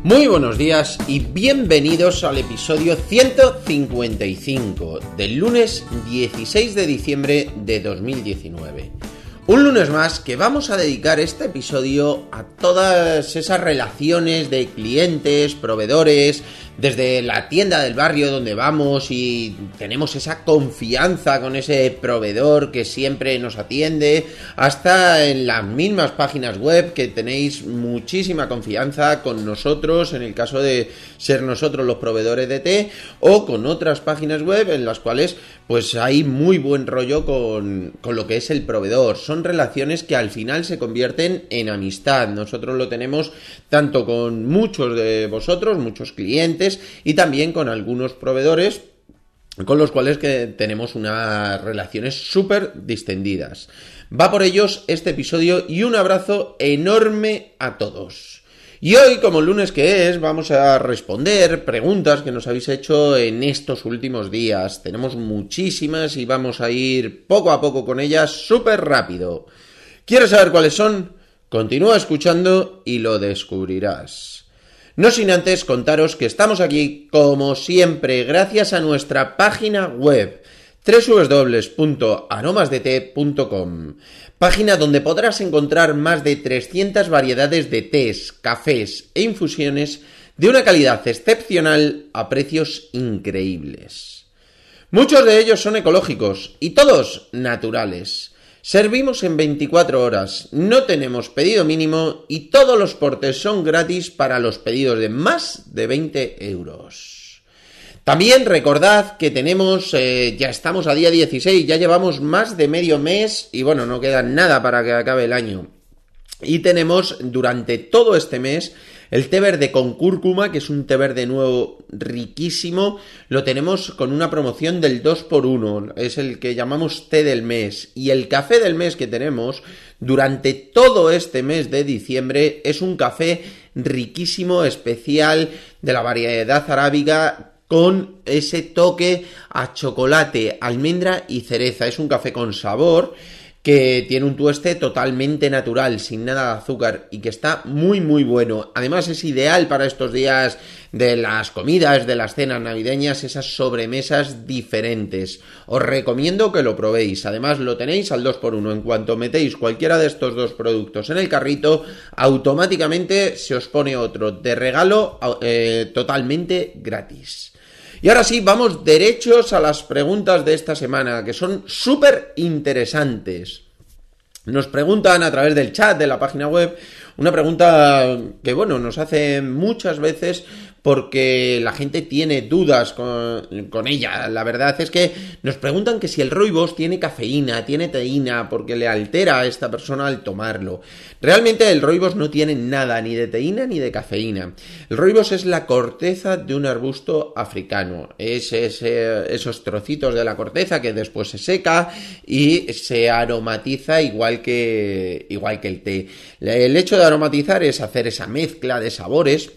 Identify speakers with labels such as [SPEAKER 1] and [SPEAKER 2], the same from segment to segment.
[SPEAKER 1] Muy buenos días y bienvenidos al episodio 155 del lunes 16 de diciembre de 2019. Un lunes más que vamos a dedicar este episodio a todas esas relaciones de clientes, proveedores, desde la tienda del barrio donde vamos y tenemos esa confianza con ese proveedor que siempre nos atiende, hasta en las mismas páginas web que tenéis muchísima confianza con nosotros, en el caso de ser nosotros los proveedores de té, o con otras páginas web en las cuales pues hay muy buen rollo con lo que es el proveedor. Son relaciones que al final se convierten en amistad. Nosotros lo tenemos tanto con muchos de vosotros, muchos clientes, y también con algunos proveedores con los cuales que tenemos unas relaciones súper distendidas. Va por ellos este episodio y un abrazo enorme a todos. Y hoy, como el lunes que es, vamos a responder preguntas que nos habéis hecho en estos últimos días. Tenemos muchísimas y vamos a ir poco a poco con ellas súper rápido. ¿Quieres saber cuáles son? Continúa escuchando y lo descubrirás. No sin antes contaros que estamos aquí, como siempre, gracias a nuestra página web www.aromasdete.com, página donde podrás encontrar más de 300 variedades de tés, cafés e infusiones de una calidad excepcional a precios increíbles. Muchos de ellos son ecológicos y todos naturales. Servimos en 24 horas, no tenemos pedido mínimo y todos los portes son gratis para los pedidos de más de 20 euros. También recordad que tenemos, ya estamos a día 16, ya llevamos más de medio mes y bueno, no queda nada para que acabe el año. Y tenemos durante todo este mes el té verde con cúrcuma, que es un té verde nuevo riquísimo. Lo tenemos con una promoción del 2x1, es el que llamamos té del mes. Y el café del mes que tenemos durante todo este mes de diciembre es un café riquísimo, especial, de la variedad arábiga, con ese toque a chocolate, almendra y cereza. Es un café con sabor, que tiene un tueste totalmente natural, sin nada de azúcar y que está muy muy bueno. Además es ideal para estos días de las comidas, de las cenas navideñas, esas sobremesas diferentes. Os recomiendo que lo probéis. Además lo tenéis al 2x1. En cuanto metéis cualquiera de estos dos productos en el carrito, automáticamente se os pone otro de regalo totalmente gratis. Y ahora sí, vamos derechos a las preguntas de esta semana, que son súper interesantes. Nos preguntan a través del chat de la página web una pregunta que, bueno, nos hacen muchas veces porque la gente tiene dudas con ella. La verdad es que nos preguntan que si el rooibos tiene cafeína, tiene teína, porque le altera a esta persona al tomarlo. Realmente el rooibos no tiene nada, ni de teína ni de cafeína. El rooibos es la corteza de un arbusto africano. Es esos trocitos de la corteza que después se seca y se aromatiza igual que el té. El hecho de aromatizar es hacer esa mezcla de sabores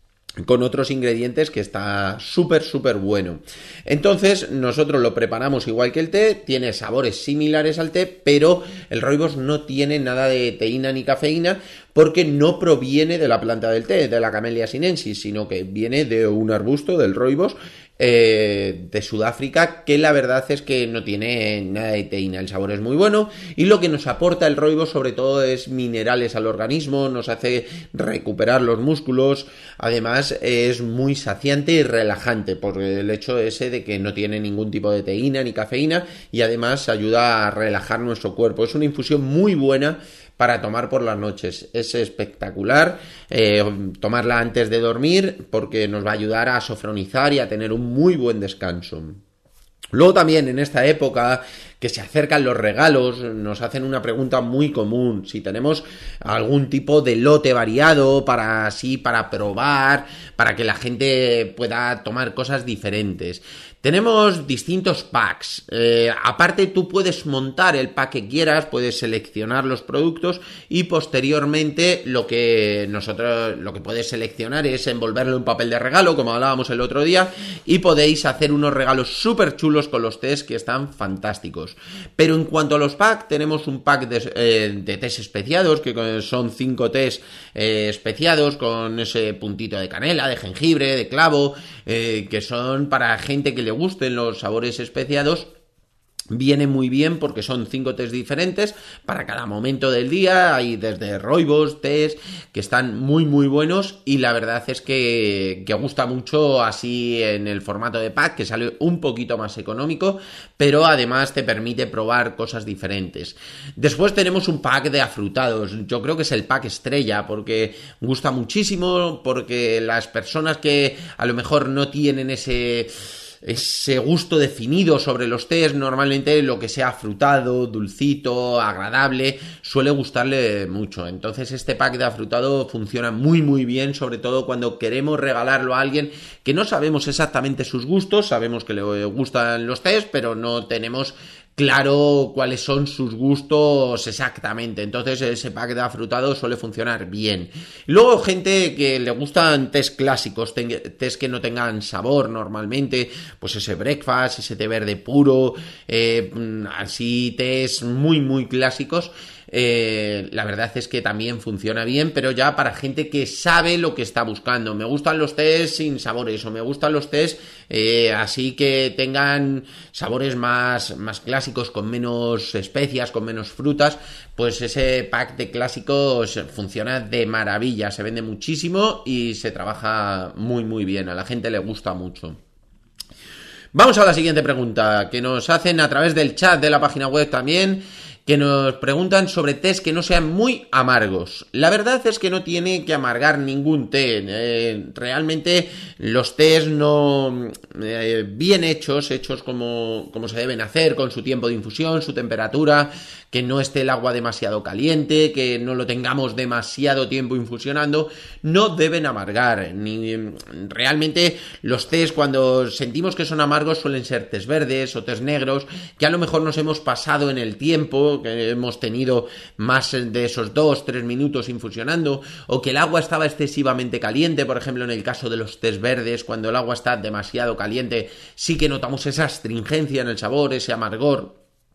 [SPEAKER 1] con otros ingredientes que está súper bueno. Entonces nosotros lo preparamos igual que el té, tiene sabores similares al té, pero el rooibos no tiene nada de teína ni cafeína porque no proviene de la planta del té, de la Camellia sinensis, sino que viene de un arbusto, del rooibos, de Sudáfrica, que la verdad es que no tiene nada de teína. El sabor es muy bueno y lo que nos aporta el rooibos sobre todo es minerales al organismo, nos hace recuperar los músculos. Además es muy saciante y relajante por el hecho ese de que no tiene ningún tipo de teína ni cafeína y además ayuda a relajar nuestro cuerpo. Es una infusión muy buena para tomar por las noches. Es espectacular tomarla antes de dormir porque nos va a ayudar a sofronizar y a tener un muy buen descanso. Luego también en esta época que se acercan los regalos, nos hacen una pregunta muy común, si tenemos algún tipo de lote variado para probar, para que la gente pueda tomar cosas diferentes. Tenemos distintos packs, aparte tú puedes montar el pack que quieras, puedes seleccionar los productos y posteriormente lo que puedes seleccionar es envolverlo en papel de regalo, como hablábamos el otro día, y podéis hacer unos regalos súper chulos con los tés que están fantásticos. especiados. Pero en cuanto a los packs, tenemos un pack de tés especiados, que son 5 tés especiados con ese puntito de canela, de jengibre, de clavo, que son para gente que le gusten los sabores especiados. Viene muy bien porque son 5 tés diferentes para cada momento del día. Hay desde rooibos, tés que están muy muy buenos, y la verdad es que gusta mucho así en el formato de pack, que sale un poquito más económico, pero además te permite probar cosas diferentes. Después tenemos un pack de afrutados. Yo creo que es el pack estrella porque gusta muchísimo, porque las personas que a lo mejor no tienen ese gusto definido sobre los tés, normalmente lo que sea afrutado, dulcito, agradable, suele gustarle mucho. Entonces este pack de afrutado funciona muy muy bien, sobre todo cuando queremos regalarlo a alguien que no sabemos exactamente sus gustos. Sabemos que le gustan los tés, pero no tenemos claro cuáles son sus gustos exactamente. Entonces ese pack de afrutado suele funcionar bien. Luego gente que le gustan tés clásicos, tés que no tengan sabor normalmente, pues ese breakfast, ese té verde puro, así tés muy muy clásicos. La verdad es que también funciona bien, pero ya para gente que sabe lo que está buscando. Me gustan los tés sin sabores, o me gustan los tés así que tengan sabores más clásicos, con menos especias, con menos frutas. Pues ese pack de clásicos funciona de maravilla, se vende muchísimo y se trabaja muy muy bien, a la gente le gusta mucho. Vamos a la siguiente pregunta que nos hacen a través del chat de la página web también, que nos preguntan sobre tés que no sean muy amargos. La verdad es que no tiene que amargar ningún té. Realmente los tés no bien hechos como se deben hacer, con su tiempo de infusión, su temperatura, que no esté el agua demasiado caliente, que no lo tengamos demasiado tiempo infusionando, no deben amargar. Realmente los tés, cuando sentimos que son amargos, suelen ser tés verdes o tés negros, que a lo mejor nos hemos pasado en el tiempo, que hemos tenido más de esos 2-3 minutos infusionando, o que el agua estaba excesivamente caliente. Por ejemplo, en el caso de los tés verdes, cuando el agua está demasiado caliente, sí que notamos esa astringencia en el sabor, ese amargor.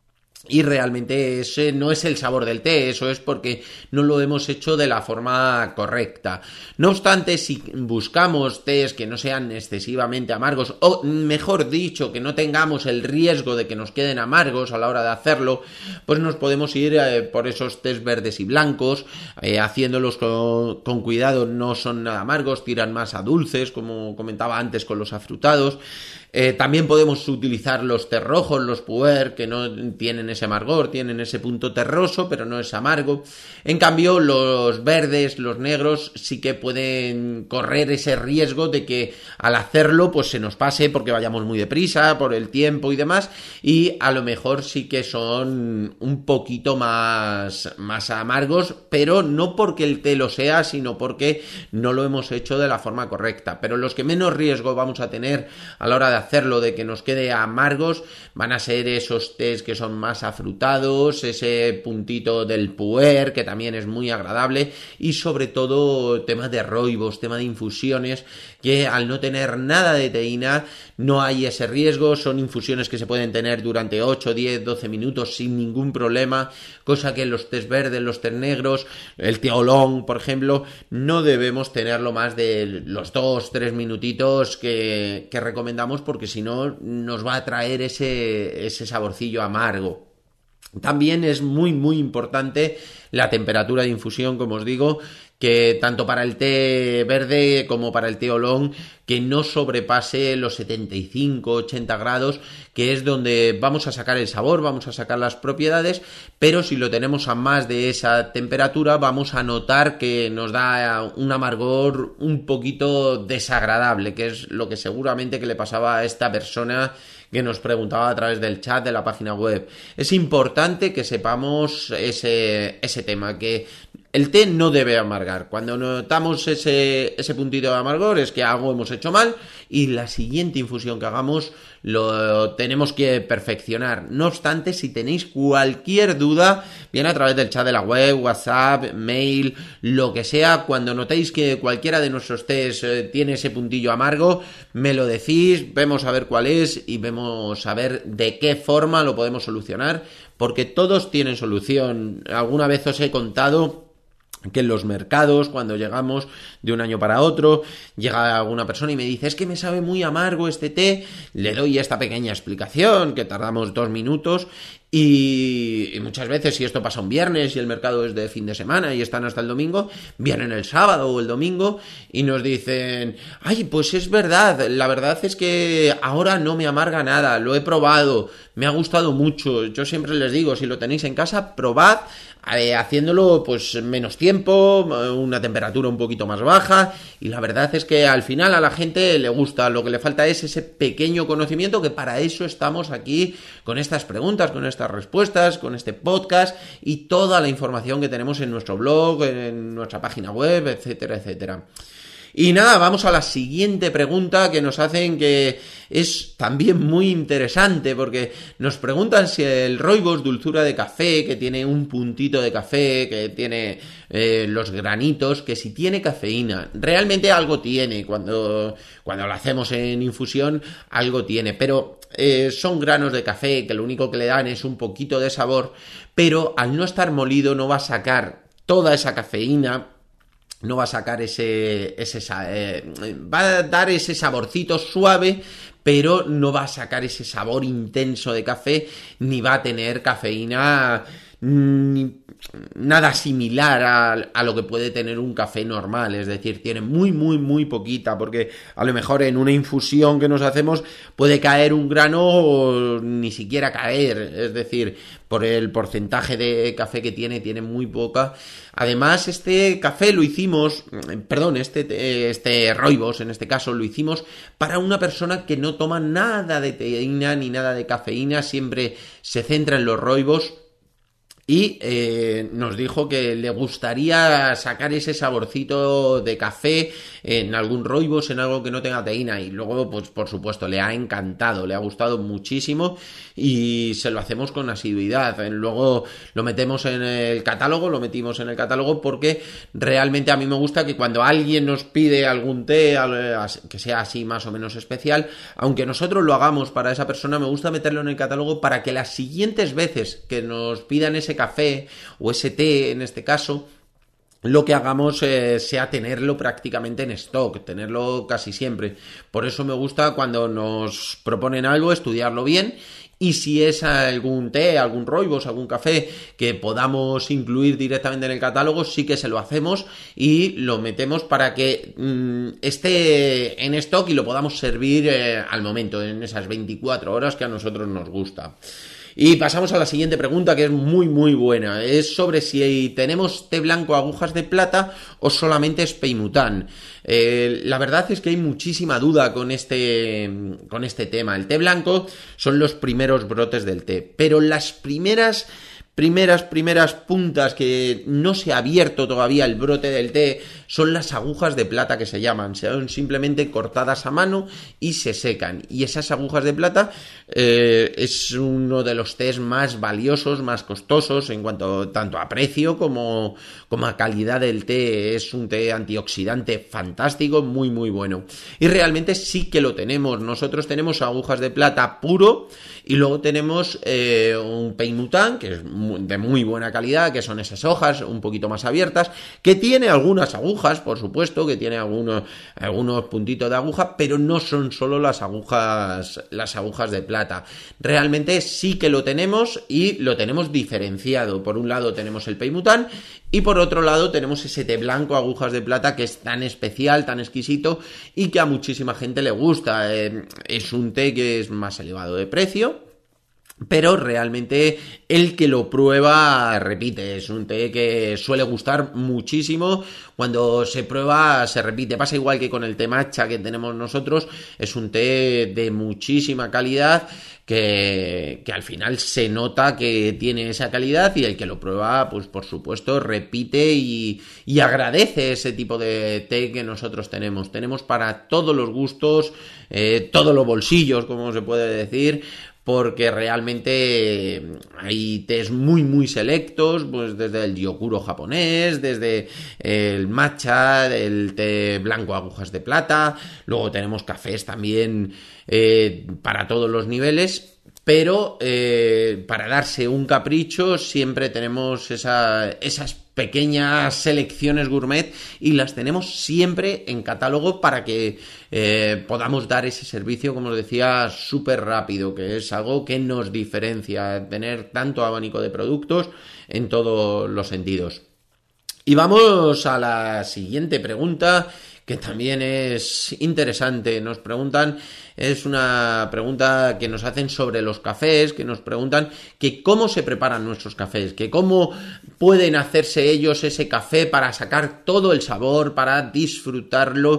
[SPEAKER 1] Y realmente ese no es el sabor del té, eso es porque no lo hemos hecho de la forma correcta. No obstante, si buscamos tés que no sean excesivamente amargos, o mejor dicho, que no tengamos el riesgo de que nos queden amargos a la hora de hacerlo, pues nos podemos ir por esos tés verdes y blancos, haciéndolos con cuidado. No son nada amargos, tiran más a dulces, como comentaba antes con los afrutados. También podemos utilizar los tés rojos, los puer, que no tienen ese amargor, tienen ese punto terroso, pero no es amargo. En cambio, los verdes, los negros, sí que pueden correr ese riesgo de que al hacerlo pues se nos pase porque vayamos muy deprisa, por el tiempo y demás, y a lo mejor sí que son un poquito más amargos, pero no porque el té lo sea, sino porque no lo hemos hecho de la forma correcta. Pero los que menos riesgo vamos a tener a la hora de hacerlo de que nos quede amargos van a ser esos tés que son más afrutados, ese puntito del puer, que también es muy agradable, y sobre todo tema de rooibos, tema de infusiones, que al no tener nada de teína no hay ese riesgo. Son infusiones que se pueden tener durante 8, 10, 12 minutos sin ningún problema, cosa que en los tés verdes, los tés negros, el té oolong, por ejemplo, no debemos tenerlo más de los 2-3 minutitos que recomendamos, porque si no nos va a traer ese saborcillo amargo. También es muy muy importante la temperatura de infusión, como os digo, que tanto para el té verde como para el té oolong, que no sobrepase los 75-80 grados, que es donde vamos a sacar el sabor, vamos a sacar las propiedades, pero si lo tenemos a más de esa temperatura vamos a notar que nos da un amargor un poquito desagradable, que es lo que seguramente que le pasaba a esta persona que nos preguntaba a través del chat de la página web. Es importante que sepamos ese tema, que el té no debe amargar. Cuando notamos ese puntito de amargor es que algo hemos hecho mal y la siguiente infusión que hagamos lo tenemos que perfeccionar. No obstante, si tenéis cualquier duda, bien a través del chat de la web, WhatsApp, mail, lo que sea, cuando notéis que cualquiera de nuestros tés tiene ese puntillo amargo, me lo decís, vemos a ver cuál es y vemos a ver de qué forma lo podemos solucionar, porque todos tienen solución. Alguna vez os he contado que en los mercados, cuando llegamos de un año para otro, llega alguna persona y me dice, es que me sabe muy amargo este té, le doy esta pequeña explicación, que tardamos 2 minutos, y muchas veces, si esto pasa un viernes y el mercado es de fin de semana y están hasta el domingo, vienen el sábado o el domingo y nos dicen, ay, pues es verdad, la verdad es que ahora no me amarga nada, lo he probado, me ha gustado mucho. Yo siempre les digo, si lo tenéis en casa, probad, haciéndolo pues menos tiempo, una temperatura un poquito más baja, y la verdad es que al final a la gente le gusta. Lo que le falta es ese pequeño conocimiento, que para eso estamos aquí con estas preguntas, con estas respuestas, con este podcast y toda la información que tenemos en nuestro blog, en nuestra página web, etcétera, etcétera. Y nada, vamos a la siguiente pregunta que nos hacen, que es también muy interesante, porque nos preguntan si el rooibos dulzura de café, que tiene un puntito de café, que tiene los granitos, que si tiene cafeína. Realmente algo tiene, cuando lo hacemos en infusión, algo tiene, pero son granos de café que lo único que le dan es un poquito de sabor, pero al no estar molido no va a sacar toda esa cafeína, no va a sacar va a dar ese saborcito suave, pero no va a sacar ese sabor intenso de café, ni va a tener cafeína nada similar a lo que puede tener un café normal. Es decir, tiene muy, muy, muy poquita, porque a lo mejor en una infusión que nos hacemos puede caer un grano o ni siquiera caer, es decir, por el porcentaje de café que tiene muy poca. Además, este café lo hicimos, este rooibos en este caso lo hicimos para una persona que no toma nada de teína ni nada de cafeína, siempre se centra en los rooibos. Y nos dijo que le gustaría sacar ese saborcito de café en algún rooibos, en algo que no tenga teína, y luego pues por supuesto le ha encantado, le ha gustado muchísimo y se lo hacemos con asiduidad. Luego lo metimos en el catálogo porque realmente a mí me gusta que cuando alguien nos pide algún té que sea así más o menos especial, aunque nosotros lo hagamos para esa persona, me gusta meterlo en el catálogo para que las siguientes veces que nos pidan ese café o ese té en este caso, lo que hagamos sea tenerlo prácticamente en stock, tenerlo casi siempre. Por eso me gusta cuando nos proponen algo, estudiarlo bien, y si es algún té, algún rooibos, algún café que podamos incluir directamente en el catálogo, sí que se lo hacemos y lo metemos para que esté en stock y lo podamos servir al momento, en esas 24 horas que a nosotros nos gusta. Y pasamos a la siguiente pregunta, que es muy muy buena. Es sobre si tenemos té blanco agujas de plata o solamente es peimután. La verdad es que hay muchísima duda con este tema. El té blanco son los primeros brotes del té, pero las primeras puntas que no se ha abierto todavía el brote del té son las agujas de plata, que se llaman. Son simplemente cortadas a mano y se secan. Y esas agujas de plata es uno de los tés más valiosos, más costosos en cuanto tanto a precio como a calidad del té. Es un té antioxidante fantástico, muy muy bueno. Y realmente sí que lo tenemos. Nosotros tenemos agujas de plata puro y luego tenemos un peimután, que es de muy buena calidad, que son esas hojas un poquito más abiertas, que tiene algunas agujas, por supuesto, que tiene algunos puntitos de aguja, pero no son solo las agujas de plata. Realmente sí que lo tenemos y lo tenemos diferenciado. Por un lado tenemos el peimután y por otro lado tenemos ese té blanco agujas de plata, que es tan especial, tan exquisito y que a muchísima gente le gusta. Es un té que es más elevado de precio, pero realmente el que lo prueba repite. Es un té que suele gustar muchísimo. Cuando se prueba se repite. Pasa igual que con el té matcha que tenemos nosotros. Es un té de muchísima calidad que al final se nota que tiene esa calidad, y el que lo prueba, pues por supuesto repite y agradece ese tipo de té que nosotros tenemos. Tenemos para todos los gustos, todos los bolsillos, como se puede decir, porque realmente hay tés muy muy selectos, pues desde el yokuro japonés, desde el matcha, el té blanco agujas de plata. Luego tenemos cafés también para todos los niveles, pero para darse un capricho siempre tenemos esas pequeñas selecciones gourmet, y las tenemos siempre en catálogo para que podamos dar ese servicio, como os decía, súper rápido, que es algo que nos diferencia, tener tanto abanico de productos en todos los sentidos. Y vamos a la siguiente pregunta, que también es interesante. Nos preguntan, es una pregunta que nos hacen sobre los cafés, que nos preguntan que cómo se preparan nuestros cafés, que cómo pueden hacerse ellos ese café para sacar todo el sabor, para disfrutarlo,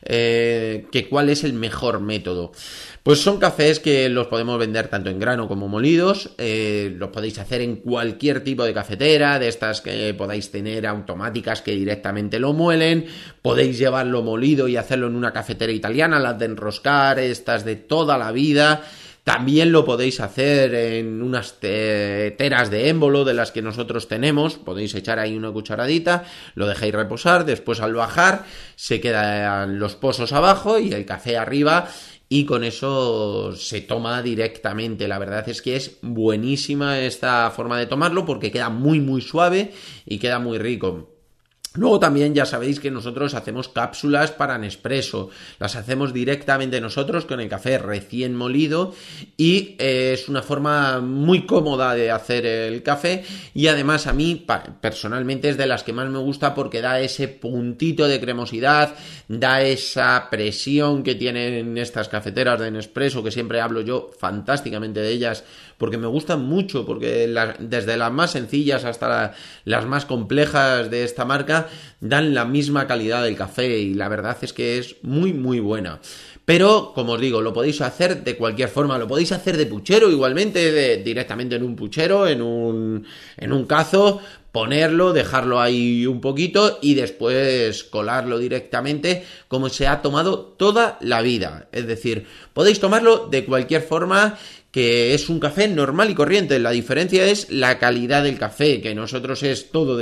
[SPEAKER 1] que cuál es el mejor método. Pues son cafés que los podemos vender tanto en grano como molidos, los podéis hacer en cualquier tipo de cafetera, de estas que podáis tener automáticas que directamente lo muelen, podéis llevarlo molido y hacerlo en una cafetera italiana, las de enroscar, estas de toda la vida. También lo podéis hacer en unas teras de émbolo de las que nosotros tenemos. Podéis echar ahí una cucharadita, lo dejáis reposar, después al bajar se quedan los pozos abajo y el café arriba, y con eso se toma directamente. La verdad es que es buenísima esta forma de tomarlo porque queda muy muy suave y queda muy rico. Luego también ya sabéis que nosotros hacemos cápsulas para Nespresso, las hacemos directamente nosotros con el café recién molido, y es una forma muy cómoda de hacer el café, y además a mí personalmente es de las que más me gusta porque da ese puntito de cremosidad, da esa presión que tienen estas cafeteras de Nespresso, que siempre hablo yo fantásticamente de ellas porque me gustan mucho, porque desde las más sencillas hasta las más complejas de esta marca dan la misma calidad del café, y la verdad es que es muy muy buena. Pero, como os digo, lo podéis hacer de cualquier forma. Lo podéis hacer de puchero igualmente, directamente en un puchero, en un cazo, ponerlo, dejarlo ahí un poquito y después colarlo directamente, como se ha tomado toda la vida. Es decir, podéis tomarlo de cualquier forma, que es un café normal y corriente. La diferencia es la calidad del café, que nosotros es todo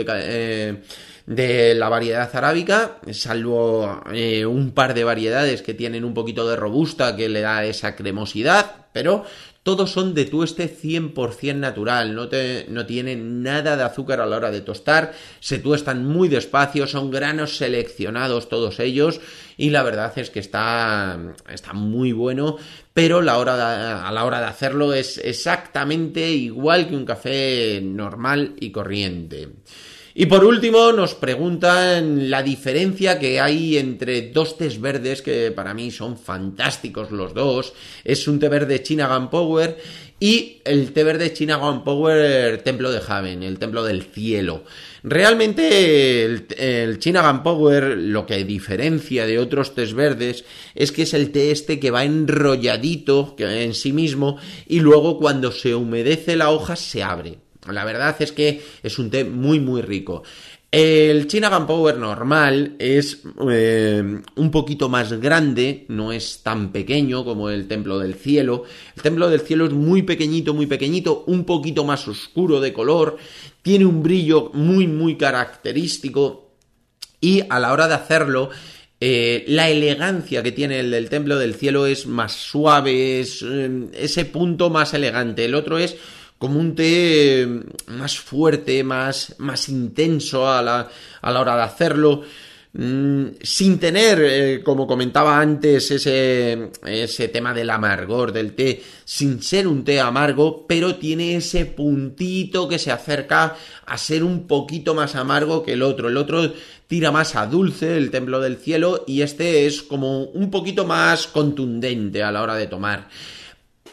[SPEAKER 1] de la variedad arábica, salvo un par de variedades que tienen un poquito de robusta que le da esa cremosidad, pero todos son de tueste 100% natural, no tienen nada de azúcar a la hora de tostar, se tuestan muy despacio, son granos seleccionados todos ellos, y la verdad es que está muy bueno, pero a la hora de hacerlo es exactamente igual que un café normal y corriente. Y por último nos preguntan la diferencia que hay entre dos tés verdes que para mí son fantásticos los dos. Es un té verde China Gunpowder y el té verde China Gunpowder Templo de Heaven, el Templo del Cielo. Realmente el China Gunpowder lo que diferencia de otros tés verdes es que es el té este que va enrolladito en sí mismo y luego cuando se humedece la hoja se abre. La verdad es que es un té muy muy rico. El China Gunpowder normal es un poquito más grande, no es tan pequeño como el Templo del Cielo. El Templo del Cielo es muy pequeñito, un poquito más oscuro de color, tiene un brillo muy muy característico, y a la hora de hacerlo la elegancia que tiene el del Templo del Cielo es más suave, es ese punto más elegante. El otro es como un té más fuerte, más intenso a la hora de hacerlo, sin tener, como comentaba antes, ese tema del amargor del té, sin ser un té amargo, pero tiene ese puntito que se acerca a ser un poquito más amargo que el otro. El otro tira más a dulce, el Templo del Cielo, y este es como un poquito más contundente a la hora de tomar.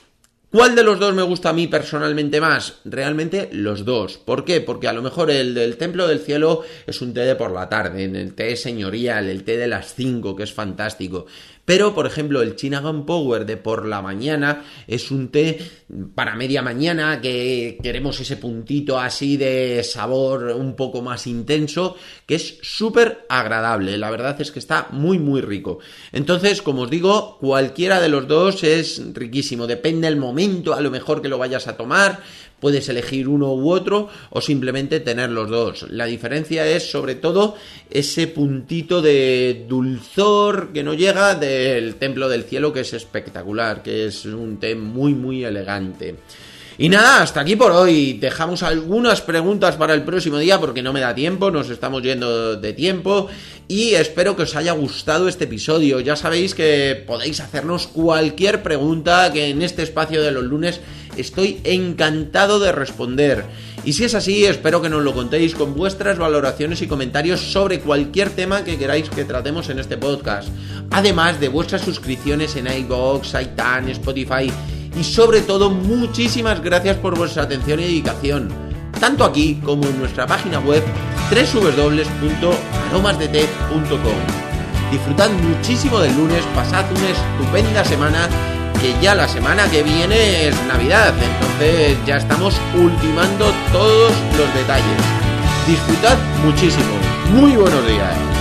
[SPEAKER 1] ¿Cuál de los dos me gusta a mí personalmente más? Realmente los dos. ¿Por qué? Porque a lo mejor el del Templo del Cielo es un té de por la tarde, en el té señorial, el té de las 5, que es fantástico. Pero, por ejemplo, el China Gunpowder de por la mañana es un té para media mañana, que queremos ese puntito así de sabor un poco más intenso, que es súper agradable. La verdad es que está muy, muy rico. Entonces, como os digo, cualquiera de los dos es riquísimo. Depende del momento, a lo mejor que lo vayas a tomar. Puedes elegir uno u otro o simplemente tener los dos. La diferencia es sobre todo ese puntito de dulzor que no llega del Templo del Cielo, que es espectacular, que es un té muy muy elegante. Y nada, hasta aquí por hoy. Dejamos algunas preguntas para el próximo día porque no me da tiempo, nos estamos yendo de tiempo. Y espero que os haya gustado este episodio. Ya sabéis que podéis hacernos cualquier pregunta, que en este espacio de los lunes estoy encantado de responder. Y si es así, espero que nos lo contéis con vuestras valoraciones y comentarios sobre cualquier tema que queráis que tratemos en este podcast. Además de vuestras suscripciones en iVoox, iTunes, Spotify. Y sobre todo, muchísimas gracias por vuestra atención y dedicación, tanto aquí como en nuestra página web www.aromasdete.com. Disfrutad muchísimo del lunes, pasad una estupenda semana, que ya la semana que viene es Navidad, entonces ya estamos ultimando todos los detalles. Disfrutad muchísimo. Muy buenos días.